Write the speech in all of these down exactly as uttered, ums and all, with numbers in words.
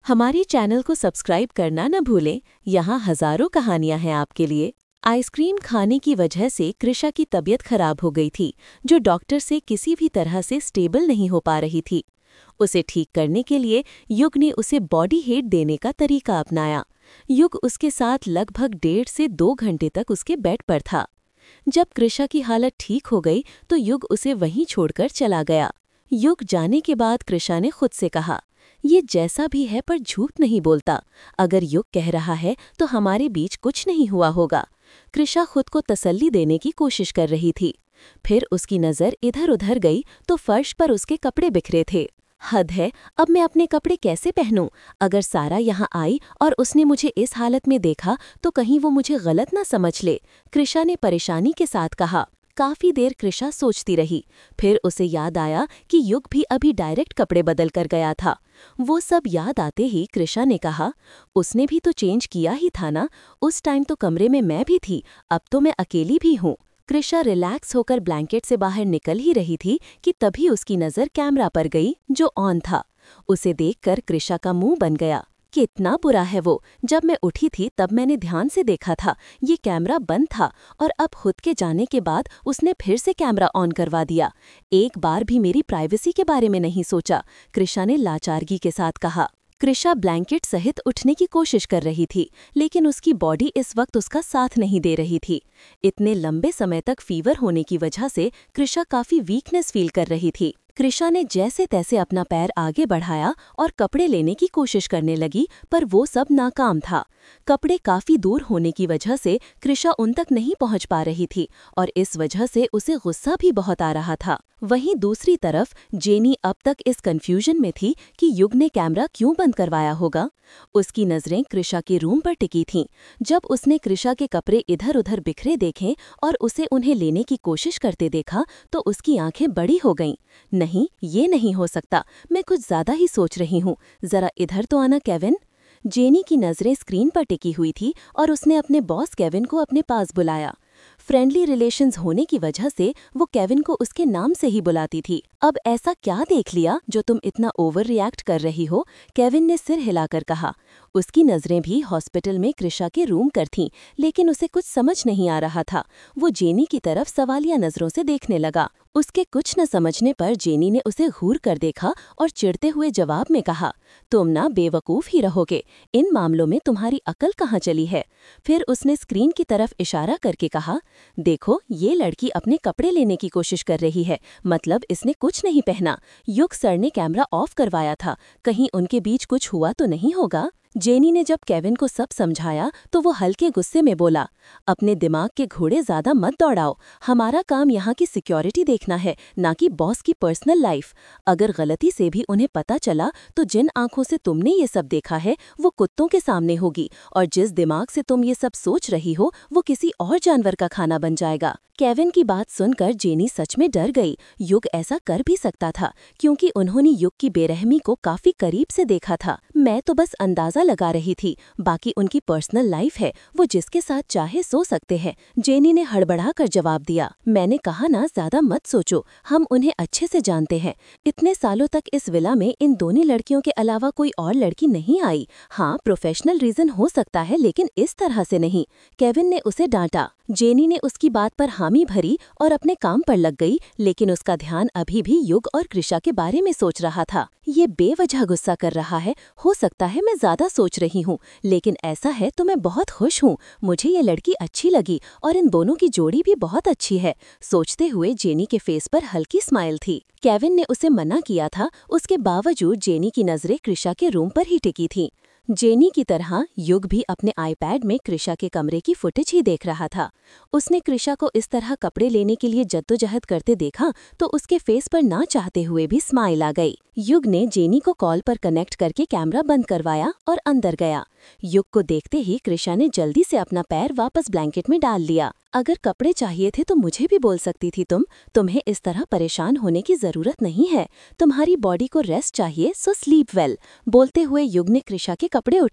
हमारे चैनल को सब्सक्राइब करना न भूलें। यहाँ हजारों कहानियां हैं आपके लिए। आइसक्रीम खाने की वजह से कृषा की तबीयत खराब हो गई थी, जो डॉक्टर से किसी भी तरह से स्टेबल नहीं हो पा रही थी। उसे ठीक करने के लिए युग ने उसे बॉडी हीट देने का तरीका अपनाया। युग उसके साथ लगभग डेढ़ से दो घंटे तक उसके बेड पर था। जब कृषा की हालत ठीक हो गई तो युग उसे वहीं छोड़कर चला गया। युग जाने के बाद कृषा ने खुद से कहा, ये जैसा भी है पर झूठ नहीं बोलता। अगर युग कह रहा है तो हमारे बीच कुछ नहीं हुआ होगा। कृषा खुद को तसल्ली देने की कोशिश कर रही थी। फिर उसकी नज़र इधर उधर गई तो फर्श पर उसके कपड़े बिखरे थे। हद है, अब मैं अपने कपड़े कैसे पहनूं? अगर सारा यहाँ आई और उसने मुझे इस हालत में देखा तो कहीं वो मुझे गलत ना समझ ले, कृषा ने परेशानी के साथ कहा। काफी देर कृषा सोचती रही। फिर उसे याद आया कि युग भी अभी डायरेक्ट कपड़े बदल कर गया था। वो सब याद आते ही कृषा ने कहा, उसने भी तो चेंज किया ही था ना। उस टाइम तो कमरे में मैं भी थी, अब तो मैं अकेली भी हूँ। कृषा रिलैक्स होकर ब्लैंकेट से बाहर निकल ही रही थी कि तभी उसकी नज़र कैमरा पर गई, जो ऑन था। उसे देखकर कृषा का मुंह बन गया। कितना बुरा है वो। जब मैं उठी थी तब मैंने ध्यान से देखा था, ये कैमरा बंद था और अब खुद के जाने के बाद उसने फिर से कैमरा ऑन करवा दिया। एक बार भी मेरी प्राइवेसी के बारे में नहीं सोचा, कृषा ने लाचारगी के साथ कहा। कृषा ब्लैंकेट सहित उठने की कोशिश कर रही थी, लेकिन उसकी बॉडी इस वक्त उसका साथ नहीं दे रही थी। इतने लंबे समय तक फीवर होने की वजह से कृषा काफी वीकनेस फील कर रही थी। कृषा ने जैसे तैसे अपना पैर आगे बढ़ाया और कपड़े लेने की कोशिश करने लगी, पर वो सब नाकाम था। कपड़े काफी दूर होने की वजह से कृषा उन तक नहीं पहुंच पा रही थी और इस वजह से उसे गुस्सा भी बहुत आ रहा था। वहीं दूसरी तरफ जेनी अब तक इस कंफ्यूजन में थी कि युग ने कैमरा क्यों बंद करवाया होगा। उसकी नजरें कृषा के रूम पर टिकी थीं। जब उसने कृषा के कपड़े इधर उधर बिखरे देखे और उसे उन्हें लेने की कोशिश करते देखा तो उसकी आंखें बड़ी हो गईं। नहीं, ये नहीं हो सकता, मैं कुछ ज्यादा ही सोच रही हूँ। जरा इधर तो आना केविन। जेनी की नजरें स्क्रीन पर टिकी हुई थी और उसने अपने बॉस केविन को अपने पास बुलाया। फ्रेंडली रिलेशंस होने की वजह से वो केविन को उसके नाम से ही बुलाती थी। अब ऐसा क्या देख लिया जो तुम इतना ओवर रिएक्ट कर रही हो? केविन ने सिर हिलाकर कहा। उसकी नजरें भी हॉस्पिटल में कृषा के रूम पर थीं, लेकिन उसे कुछ समझ नहीं आ रहा था। वो जेनी की तरफ सवालिया नजरों से देखने लगा। उसके कुछ न समझने पर जेनी ने उसे घूर कर देखा और चिढ़ते हुए जवाब में कहा, तुम ना बेवकूफ ही रहोगे। इन मामलों में तुम्हारी अकल कहाँ चली है? फिर उसने स्क्रीन की तरफ इशारा करके कहा, देखो, ये लड़की अपने कपड़े लेने की कोशिश कर रही है, मतलब इसने कुछ नहीं पहना। युग सर ने कैमरा ऑफ करवाया था, कहीं उनके बीच कुछ हुआ तो नहीं होगा? जेनी ने जब केविन को सब समझाया तो वो हल्के गुस्से में बोला, अपने दिमाग के घोड़े ज्यादा मत दौड़ाओ। हमारा काम यहाँ की सिक्योरिटी देखना है, ना कि बॉस की पर्सनल लाइफ। अगर गलती से भी उन्हें पता चला तो जिन आंखों से तुमने ये सब देखा है वो कुत्तों के सामने होगी, और जिस दिमाग से तुम ये सब सोच रही हो वो किसी और जानवर का खाना बन जाएगा। केविन की बात सुनकर जेनी सच में डर गई। युग ऐसा कर भी सकता था, क्योंकि उन्होंने युग की बेरहमी को काफी करीब से देखा था। मैं तो बस अंदाजा लगा रही थी, बाकी उनकी पर्सनल लाइफ है, वो जिसके साथ चाहे सो सकते हैं। जेनी ने हड़बड़ा कर जवाब दिया, मैंने कहा ना, ज्यादा मत सोचो, हम उन्हें अच्छे से जानते हैं। इतने सालों तक इस विला में इन दोनों लड़कियों के अलावा कोई और लड़की नहीं आई। हाँ, प्रोफेशनल रीजन हो सकता है, लेकिन इस तरह से नहीं। केविन ने उसे डांटा। जेनी ने उसकी बात पर हामी भरी और अपने काम पर लग गई, लेकिन उसका ध्यान अभी भी युग और कृषा के बारे में सोच रहा था। ये बेवजह गुस्सा कर रहा है, हो सकता है मैं ज्यादा सोच रही हूँ, लेकिन ऐसा है तो मैं बहुत खुश हूँ। मुझे ये लड़की अच्छी लगी और इन दोनों की जोड़ी भी बहुत अच्छी है। सोचते हुए जेनी के फेस पर हल्की स्माइल थी। केविन ने उसे मना किया था, उसके बावजूद जेनी की नजरें कृषा के रूम पर ही टिकी थीं। जेनी की तरह युग भी अपने आईपैड में कृषा के कमरे की फुटेज ही देख रहा था। उसने कृषा को इस तरह कपड़े लेने के लिए जद्दोजहद करते देखा तो उसके फेस पर ना चाहते हुए भी स्माइल आ गई। युग ने जेनी को कॉल पर कनेक्ट करके कैमरा बंद करवाया और अंदर गया। युग को देखते ही कृषा ने जल्दी से अपना पैर वापस ब्लैंकेट में डाल लिया। अगर कपड़े चाहिए थे तो मुझे भी बोल सकती थी तुम। तुम्हें इस तरह परेशान होने की जरूरत नहीं है। तुम्हारी बॉडी को रेस्ट चाहिए, सो स्लीप वेल। बोलते हुए युग ने कृषा के कपड़े उठाए।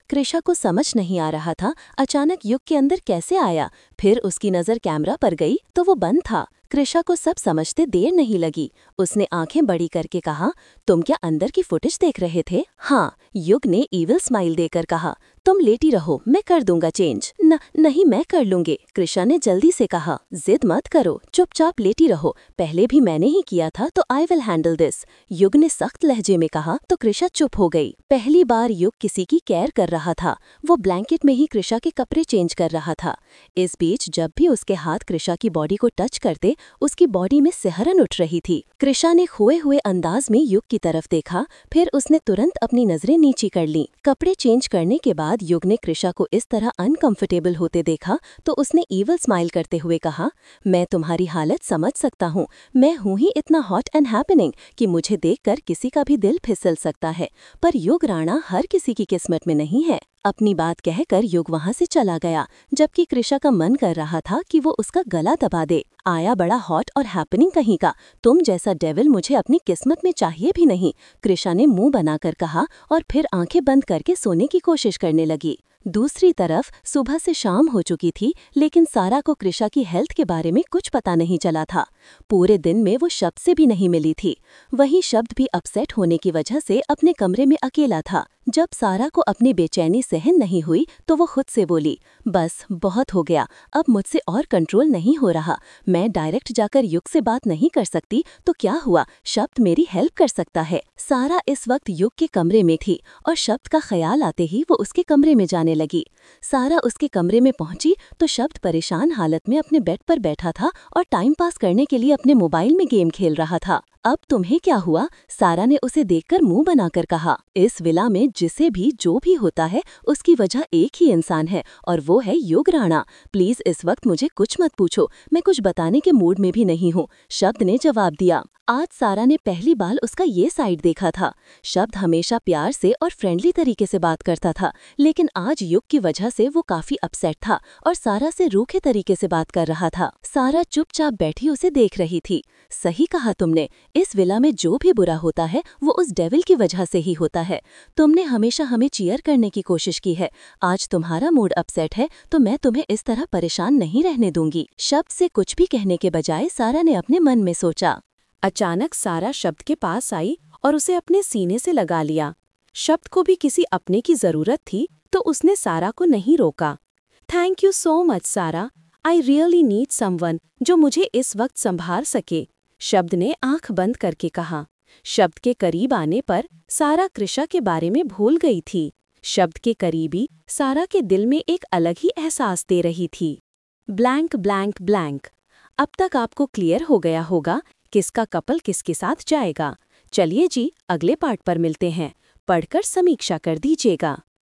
कृषा को समझ नहीं आ रहा था अचानक युग के अंदर कैसे आया। फिर उसकी नज़र कैमरा पर गई तो वो बंद था। कृषा को सब समझते देर नहीं लगी। उसने आंखें बड़ी करके कहा, तुम क्या अंदर की फुटेज देख रहे थे? हाँ, युग ने ईविल स्माइल देकर कहा। तुम लेटी रहो, मैं कर दूंगा चेंज। न नहीं, मैं कर लूंगी, कृषा ने जल्दी से कहा। जिद मत करो, चुपचाप लेटी रहो, पहले भी मैंने ही किया था तो आई विल हैंडल दिस, युग ने सख्त लहजे में कहा। तो कृषा चुप हो गई। पहली बार युग किसी की केयर कर रहा था। वो ब्लैंकेट में ही कृषा के कपड़े चेंज कर रहा था। इस बीच जब भी उसके हाथ कृषा की बॉडी को टच करते, उसकी बॉडी में सिहरन उठ रही थी। कृषा ने खोए हुए अंदाज में युग की तरफ देखा, फिर उसने तुरंत अपनी नजरें नीची कर लीं। कपड़े चेंज करने के बाद युग ने कृषा को इस तरह अनकंफर्टेबल होते देखा तो उसने ईवल स्माइल करते हुए कहा, मैं तुम्हारी हालत समझ सकता हूँ। मैं हूँ ही इतना हॉट एंड हैपनिंग कि मुझे देखकर किसी का भी दिल फिसल सकता है, पर युग राणा हर किसी की किस्मत में नहीं है। अपनी बात कहकर युग वहां से चला गया, जबकि कृषा का मन कर रहा था कि वो उसका गला दबा दे। आया बड़ा हॉट और हैपनिंग कहीं का, तुम जैसा डेविल मुझे अपनी किस्मत में चाहिए भी नहीं, कृषा ने मुंह बनाकर कहा और फिर आंखें बंद करके सोने की कोशिश करने लगी। दूसरी तरफ सुबह से शाम हो चुकी थी, लेकिन सारा को कृषा की हेल्थ के बारे में कुछ पता नहीं चला था। पूरे दिन में वो शब्द से भी नहीं मिली थी। वही शब्द भी अपसेट होने की वजह से अपने कमरे में अकेला था। जब सारा को अपनी बेचैनी सहन नहीं हुई तो वो खुद से बोली, बस बहुत हो गया, अब मुझसे और कंट्रोल नहीं हो रहा। मैं डायरेक्ट जाकर युग से बात नहीं कर सकती तो क्या हुआ, शब्द मेरी हेल्प कर सकता है। सारा इस वक्त युग के कमरे में थी और शब्द का ख्याल आते ही वो उसके कमरे में जाने लगी। सारा उसके कमरे में पहुंची तो शब्द परेशान हालत में अपने बेड पर बैठा था और टाइम पास करने के लिए अपने मोबाइल में गेम खेल रहा था। अब तुम्हें क्या हुआ? सारा ने उसे देखकर मुंह बनाकर कहा। इस विला में जिसे भी जो भी होता है उसकी वजह एक ही इंसान है और वो है युग राणा। प्लीज इस वक्त मुझे कुछ मत पूछो, मैं कुछ बताने के मूड में भी नहीं हूँ, शब्द ने जवाब दिया। आज सारा ने पहली बार उसका ये साइड देखा था। शब्द हमेशा प्यार से और फ्रेंडली तरीके से बात करता था, लेकिन आज युग की वजह से वो काफी अपसेट था और सारा से रूखे तरीके से बात कर रहा था। सारा चुपचाप बैठी उसे देख रही थी। सही कहा तुमने, इस विला में जो भी बुरा होता है वो उस डेविल की वजह से ही होता है। तुमने हमेशा हमें चीयर करने की कोशिश की है, आज तुम्हारा मूड अपसेट है तो मैं तुम्हें इस तरह परेशान नहीं रहने दूंगी। शब्द से कुछ भी कहने के बजाय सारा ने अपने मन में सोचा। अचानक सारा शब्द के पास आई और उसे अपने सीने से लगा लिया। शब्द को भी किसी अपने की जरूरत थी तो उसने सारा को नहीं रोका। थैंक यू सो मच सारा, आई रियली नीड समवन जो मुझे इस वक्त संभाल सके, शब्द ने आंख बंद करके कहा। शब्द के करीब आने पर सारा कृषा के बारे में भूल गई थी। शब्द के करीबी सारा के दिल में एक अलग ही एहसास दे रही थी। Blank blank blank. अब तक आपको क्लियर हो गया होगा किसका कपल किसके साथ जाएगा। चलिए जी, अगले पार्ट पर मिलते हैं, पढ़कर समीक्षा कर दीजिएगा।